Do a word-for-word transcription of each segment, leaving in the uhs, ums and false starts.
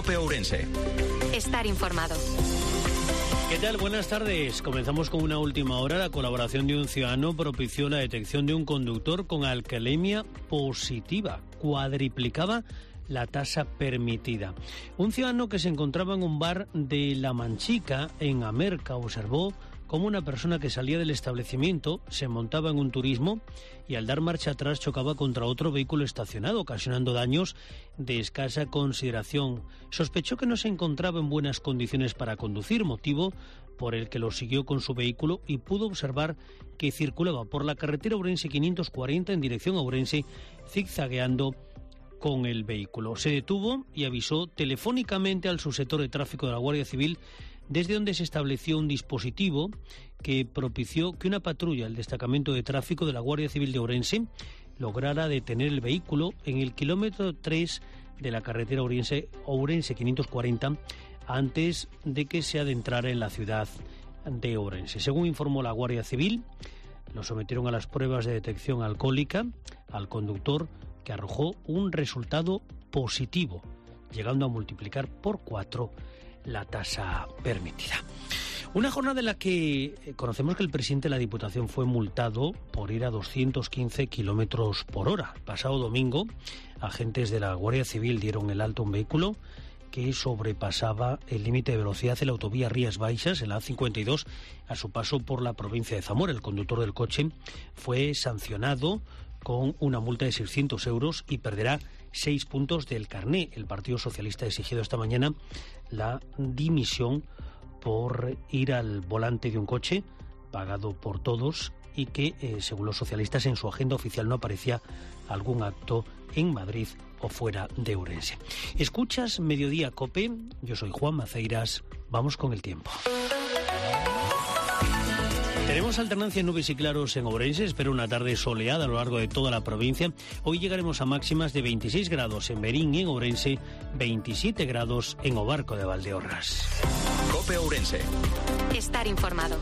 COPE Ourense. Estar informado. ¿Qué tal? Buenas tardes. Comenzamos con una última hora. La colaboración de un ciudadano propició la detección de un conductor con alcalemia positiva. Cuadriplicaba la tasa permitida. Un ciudadano que se encontraba en un bar de La Manchica, en Amerca, observó cómo una persona que salía del establecimiento se montaba en un turismo y al dar marcha atrás chocaba contra otro vehículo estacionado, ocasionando daños de escasa consideración. Sospechó que no se encontraba en buenas condiciones para conducir, motivo por el que lo siguió con su vehículo y pudo observar que circulaba por la carretera Ourense quinientos cuarenta en dirección a Ourense, zigzagueando con el vehículo. Se detuvo y avisó telefónicamente al subsector de tráfico de la Guardia Civil, desde donde se estableció un dispositivo que propició que una patrulla del destacamento de tráfico de la Guardia Civil de Ourense lograra detener el vehículo en el kilómetro tres de la carretera Ourense, Ourense quinientos cuarenta, antes de que se adentrara en la ciudad de Ourense. Según informó la Guardia Civil, lo sometieron a las pruebas de detección alcohólica al conductor, que arrojó un resultado positivo, llegando a multiplicar por cuatro la tasa permitida. Una jornada en la que conocemos que el presidente de la Diputación fue multado por ir a doscientos quince kilómetros por hora. El pasado domingo, agentes de la Guardia Civil dieron el alto a un vehículo que sobrepasaba el límite de velocidad en la autovía Rías Baixas, en la A cincuenta y dos, a su paso por la provincia de Zamora. El conductor del coche fue sancionado con una multa de seiscientos euros y perderá seis puntos del carné. El Partido Socialista ha exigido esta mañana la dimisión por ir al volante de un coche pagado por todos y que, eh, según los socialistas, en su agenda oficial no aparecía algún acto en Madrid o fuera de Ourense. Escuchas Mediodía COPE, yo soy Juan Maceiras, vamos con el tiempo. Tenemos alternancia en nubes y claros en Ourense, espero una tarde soleada a lo largo de toda la provincia. Hoy llegaremos a máximas de veintiséis grados en Berín y en Ourense, veintisiete grados en Obarco de Valdeorras. COPE Ourense. Estar informado.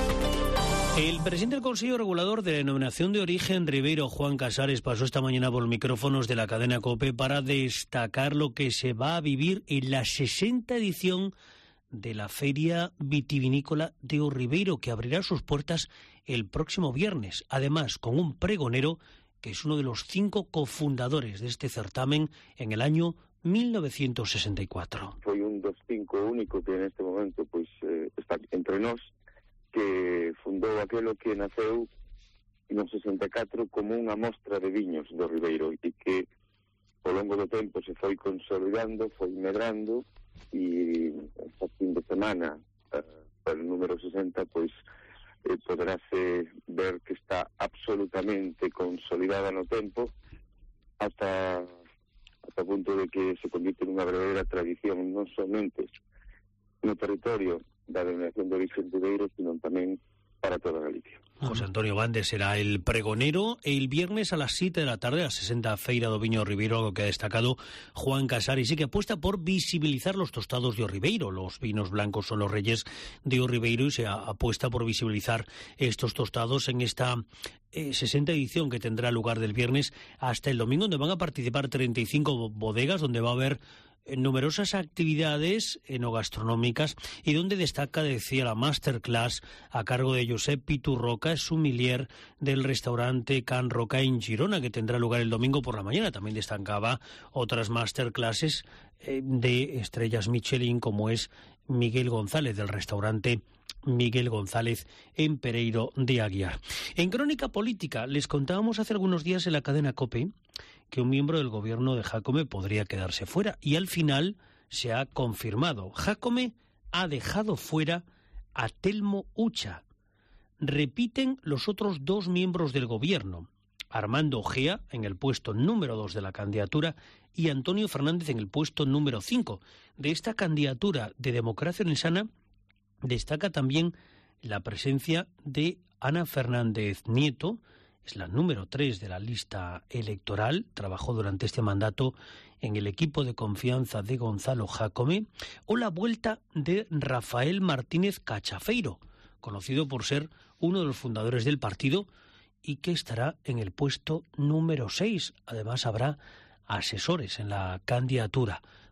El presidente del Consejo Regulador de Denominación de Origen Ribeiro, Juan Casares, pasó esta mañana por los micrófonos de la cadena COPE para destacar lo que se va a vivir en la sesenta edición de la Feria Vitivinícola de O Ribeiro, que abrirá sus puertas el próximo viernes, además con un pregonero que es uno de los cinco cofundadores de este certamen en el año mil novecientos sesenta y cuatro. Foi un dos cinco único que en este momento pois eh, está entre nós, que fundou aquilo que naceu no sesenta e catro como unha mostra de viños do Ribeiro e que ao longo do tempo se foi consolidando, foi medrando e esta fin de semana eh, para o número sesenta pois eh, poderase ver que está absolutamente consolidada no tempo hasta hasta o punto de que se convirte en unha verdadeira tradición non somente no territorio da denominación de origen Ribeiro, sino tamén para toda Galicia. José Antonio Bandes será el pregonero el viernes a las siete de la tarde, a la sesenta Feira do Viño Ribeiro, algo que ha destacado Juan Casares, y que apuesta por visibilizar los tostados de O Ribeiro. Los vinos blancos son los reyes de O Ribeiro y se apuesta por visibilizar estos tostados en esta eh, sesenta edición que tendrá lugar del viernes hasta el domingo, donde van a participar treinta y cinco bodegas, donde va a haber numerosas actividades enogastronómicas y donde destaca, decía, la masterclass a cargo de Josep Piturroca, sommelier del restaurante Can Roca en Girona, que tendrá lugar el domingo por la mañana. También destacaba otras masterclasses eh, de estrellas Michelin, como es Miguel González, del restaurante Miguel González en Pereiro de Aguiar. En Crónica Política les contábamos hace algunos días en la cadena COPE que un miembro del gobierno de Jácome podría quedarse fuera y al final se ha confirmado. Jácome ha dejado fuera a Telmo Ucha. Repiten los otros dos miembros del gobierno, Armando Ojea en el puesto número dos de la candidatura y Antonio Fernández en el puesto número cinco. De esta candidatura de Democracia Ourensana destaca también la presencia de Ana Fernández Nieto, es la número tres de la lista electoral, trabajó durante este mandato en el equipo de confianza de Gonzalo Jácome, o la vuelta de Rafael Martínez Cachafeiro, conocido por ser uno de los fundadores del partido y que estará en el puesto número seis. Además habrá asesores en la candidatura.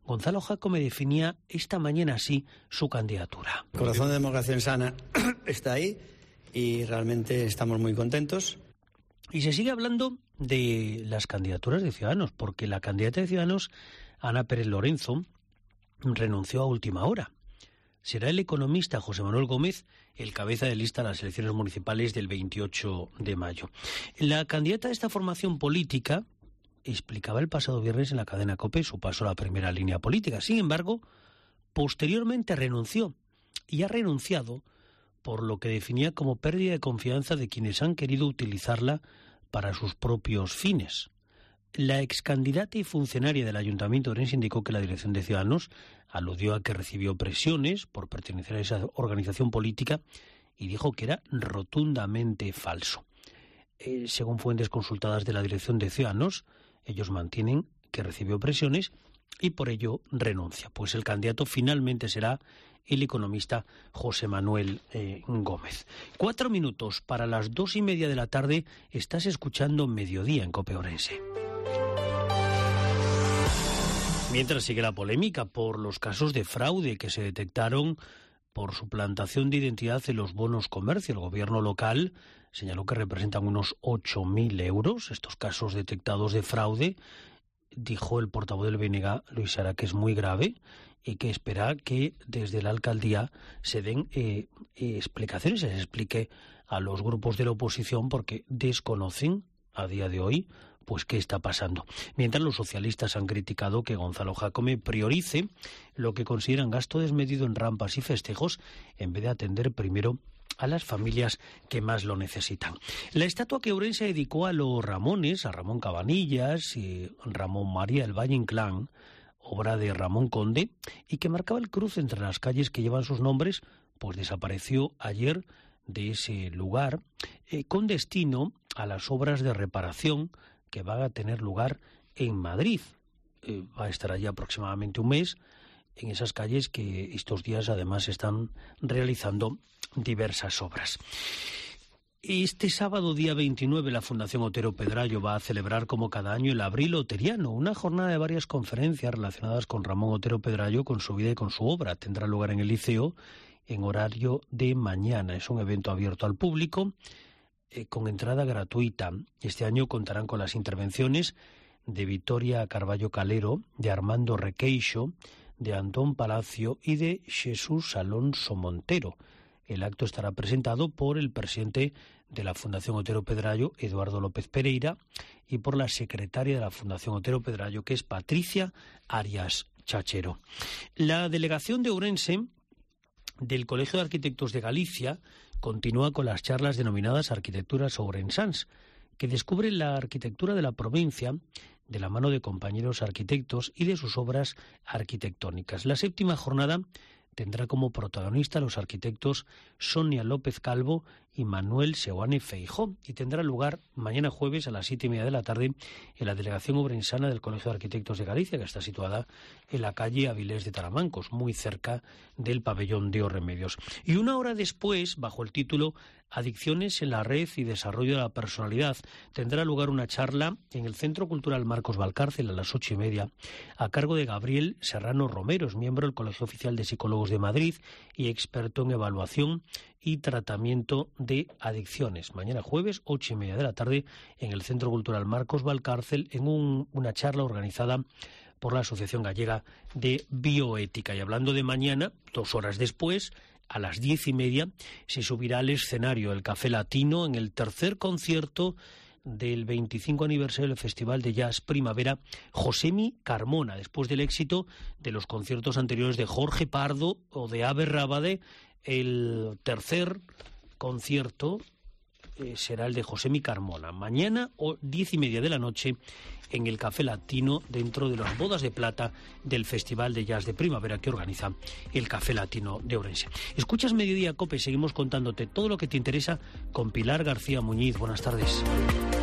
Gonzalo Jácome definía esta mañana así su candidatura. El corazón de Democracia Sana está ahí y realmente estamos muy contentos. Y se sigue hablando de las candidaturas de Ciudadanos, porque la candidata de Ciudadanos, Ana Pérez Lorenzo, renunció a última hora. Será el economista José Manuel Gómez el cabeza de lista a las elecciones municipales del veintiocho de mayo. La candidata de esta formación política explicaba el pasado viernes en la cadena COPE su paso a la primera línea política. Sin embargo, posteriormente renunció y ha renunciado por lo que definía como pérdida de confianza de quienes han querido utilizarla para sus propios fines. La excandidata y funcionaria del Ayuntamiento de Orense indicó que la dirección de Ciudadanos aludió a que recibió presiones por pertenecer a esa organización política y dijo que era rotundamente falso. Eh, según fuentes consultadas de la dirección de Ciudadanos, ellos mantienen que recibió presiones y por ello renuncia. Pues el candidato finalmente será el economista José Manuel eh, Gómez. Cuatro minutos para las dos y media de la tarde. Estás escuchando Mediodía en COPE Orense. Mientras sigue la polémica por los casos de fraude que se detectaron por suplantación de identidad en los bonos comercio, el gobierno local señaló que representan unos ocho mil euros. Estos casos detectados de fraude, dijo el portavoz del B N G, Luis Sara, que es muy grave y que espera que desde la alcaldía se den eh, eh, explicaciones, se les explique a los grupos de la oposición porque desconocen a día de hoy pues qué está pasando. Mientras los socialistas han criticado que Gonzalo Jácome priorice lo que consideran gasto desmedido en rampas y festejos en vez de atender primero a las familias que más lo necesitan. La estatua que Ourense dedicó a los Ramones, a Ramón Cabanillas y Ramón María del Valle Inclán, obra de Ramón Conde, y que marcaba el cruce entre las calles que llevan sus nombres, pues desapareció ayer de ese lugar, eh, con destino a las obras de reparación que van a tener lugar en Madrid. Eh, va a estar allí aproximadamente un mes, en esas calles que estos días además están realizando diversas obras. Este sábado, día veintinueve, la Fundación Otero Pedrayo va a celebrar como cada año el Abril Oteriano, una jornada de varias conferencias relacionadas con Ramón Otero Pedrayo, con su vida y con su obra. Tendrá lugar en el Liceo en horario de mañana. Es un evento abierto al público, eh, con entrada gratuita. Este año contarán con las intervenciones de Victoria Carballo Calero, de Armando Requeixo, de Antón Palacio y de Jesús Alonso Montero. El acto estará presentado por el presidente de la Fundación Otero Pedrayo, Eduardo López Pereira, y por la secretaria de la Fundación Otero Pedrayo, que es Patricia Arias Chachero. La delegación de Ourense del Colegio de Arquitectos de Galicia continúa con las charlas denominadas Arquitecturas Ourensans, que descubren la arquitectura de la provincia de la mano de compañeros arquitectos y de sus obras arquitectónicas. La séptima jornada tendrá como protagonista a los arquitectos Sonia López Calvo y Manuel Seoane Feijó, y tendrá lugar mañana jueves a las siete y media de la tarde en la delegación ourensana del Colegio de Arquitectos de Galicia, que está situada en la calle Avilés de Taramancos, muy cerca del pabellón de Os Remedios. Y una hora después, bajo el título Adicciones en la red y desarrollo de la personalidad, tendrá lugar una charla en el Centro Cultural Marcos Valcárcel a las ocho y media, a cargo de Gabriel Serrano Romero, es miembro del Colegio Oficial de Psicólogos de Madrid y experto en evaluación y tratamiento de adicciones. Mañana jueves, ocho y media de la tarde, en el Centro Cultural Marcos Valcárcel, en un, una charla organizada por la Asociación Gallega de Bioética. Y hablando de mañana, dos horas después, a las diez y media, se subirá al escenario el Café Latino en el tercer concierto del veinticinco aniversario del Festival de Jazz Primavera, Josemi Carmona, después del éxito de los conciertos anteriores de Jorge Pardo o de Ave Rábade. El tercer concierto eh, será el de Josemi Carmona, mañana o diez y media de la noche en el Café Latino, dentro de las bodas de plata del Festival de Jazz de Primavera que organiza el Café Latino de Ourense. Escuchas Mediodía COPE, seguimos contándote todo lo que te interesa con Pilar García Muñiz. Buenas tardes.